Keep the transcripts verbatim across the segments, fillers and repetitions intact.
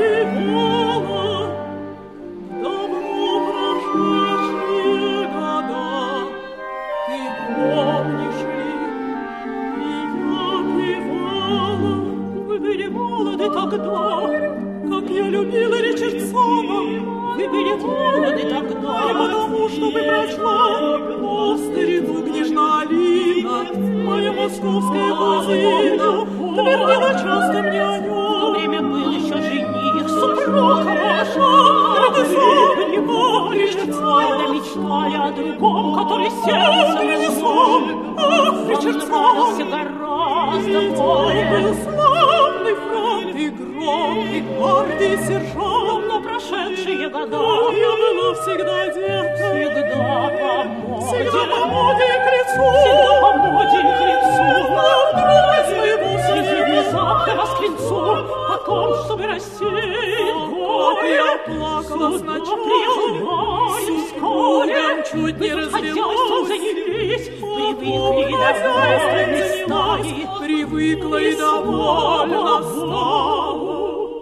напевала давно прошедшие года. Ты помнишь ли, и я певала. Вы были молоды тогда, как я любила Ричардсона. Вы были молоды тогда, и потому, что вы прочла о старину княжна Алина, моя московская кузина, твердила часто мне о нем. В то время был еще жених, супруг ваша, радостно понимали, Ричардсона, мечтали о другом, который сердце несом. Ах, Ричардсон гораздо более. Был славный фронт и громкий гвардии сержант, но прошедшие года я была всегда девка, всегда по моде, всегда по моде и к лицу, всегда по моде и к лицу. Но вдруг из моего сердца внезапно восклицу о том, чтобы рассеять горе. Я плакала сначала, вскоре чуть не развелась, занялись, привыкли и довольны стали, привыкла и довольна стала.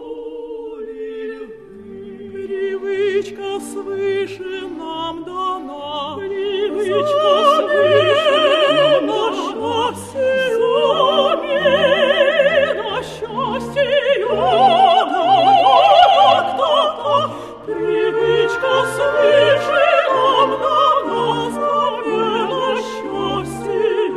Привычка свыше нам дана, привычка свыше на счастье, на счастье, так-так-так. Привычка свыше нам дана, на счастье,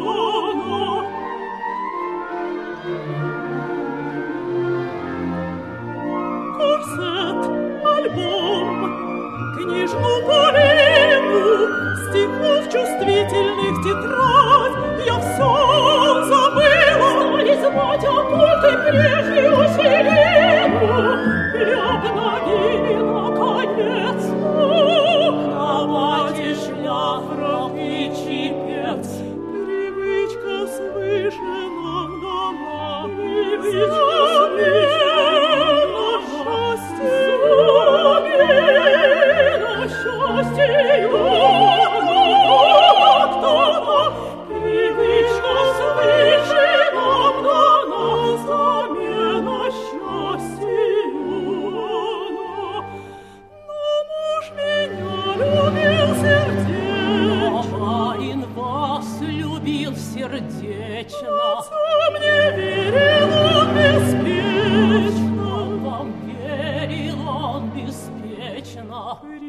корсет, альбом, книжную Полину, стихов чувствительных тетрадь, я все забыла. Стали звать оккульты прежнюю Селену, и обновили наконец. Давайте шляфрок и чепец. Привычка свыше нам дана, привычка свыше. Сердечно, сам не верил он беспечно, вам верил он беспечно.